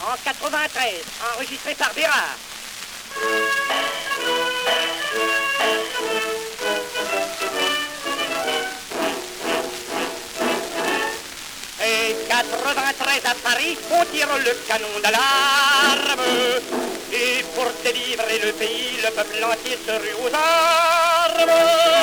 en 93, enregistré par Bérard. Et 93 à Paris, on tire le canon d'alarme. Et pour délivrer le pays, le peuple entier se rue aux armes.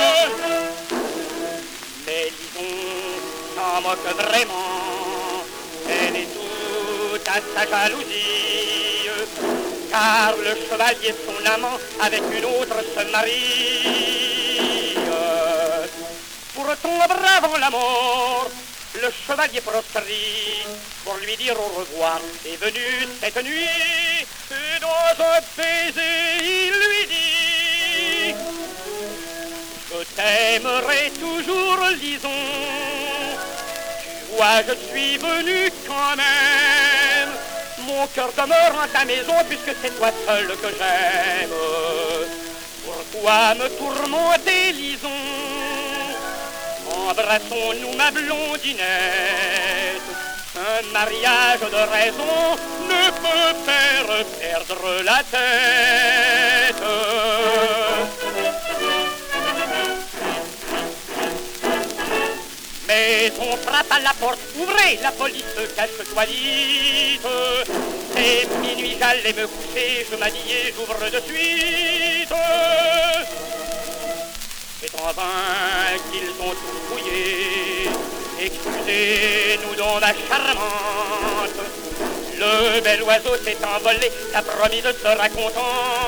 Mais Lison s'en moque vraiment, elle est toute à sa jalousie, car le chevalier, son amant, avec une autre se marie. Pourtant, bravant la mort, le chevalier proscrit pour lui dire au revoir est venu cette nuit, et dans un baiser il lui dit: je t'aimerai toujours, Lison. Tu vois, je suis venu quand même. Mon cœur demeure en ta maison puisque c'est toi seul que j'aime. Pourquoi me tourmenter, Lison? Embrassons-nous, ma blondinette. Un mariage de raison ne peut faire perdre la tête. Mais on frappe à la porte, ouvrez, la police cache-toi vite. C'est minuit, j'allais me coucher, je m'habillais, j'ouvre de suite. C'est en vain qu'ils ont tout fouillé. Excusez-nous donc, ma charmante. Le bel oiseau s'est envolé, t'as promis de sera contente.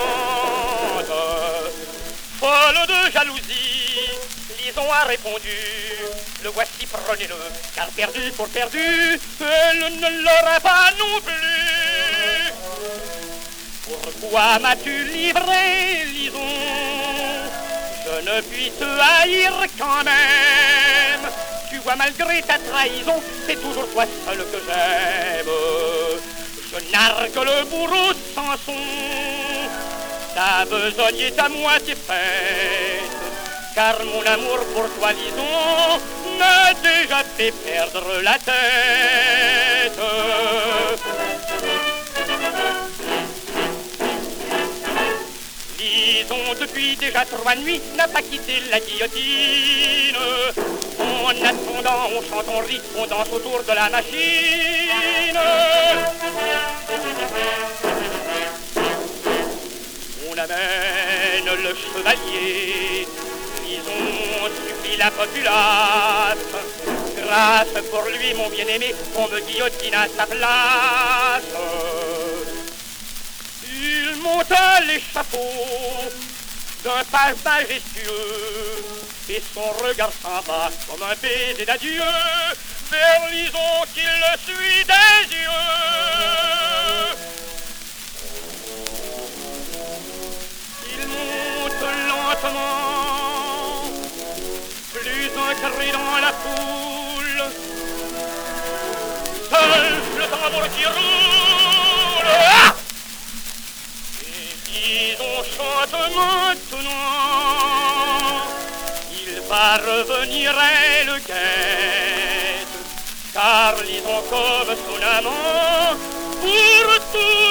Folle de jalousie, Lison a répondu: le voici, prenez-le, car perdu pour perdu, elle ne l'aura pas non plus. Pourquoi m'as-tu livré, Lison? Je ne puis te haïr quand même. Tu vois, malgré ta trahison, c'est toujours toi seul que j'aime. Je nargue le bourreau Samson, ta besogne est à moitié faite, car mon amour pour toi, Lison, m'a déjà fait perdre la tête. Lison, depuis déjà 3 nuits, n'a pas quitté la guillotine. En attendant, on chante, on rit, on danse autour de la machine. On amène le chevalier, Lison supplie la populace. Grâce pour lui, mon bien-aimé, on me guillotine à sa place. Il monte à l'échafaud d'un pas majestueux, et son regard s'en va comme un baiser d'adieu vers Lison qui le suit des yeux. Il monte lentement, plus un cri dans la foule, seul le tambour qui roule. Ah! Lison chante maintenant, il va revenir, elle guette, car Lison comme son amant pour tout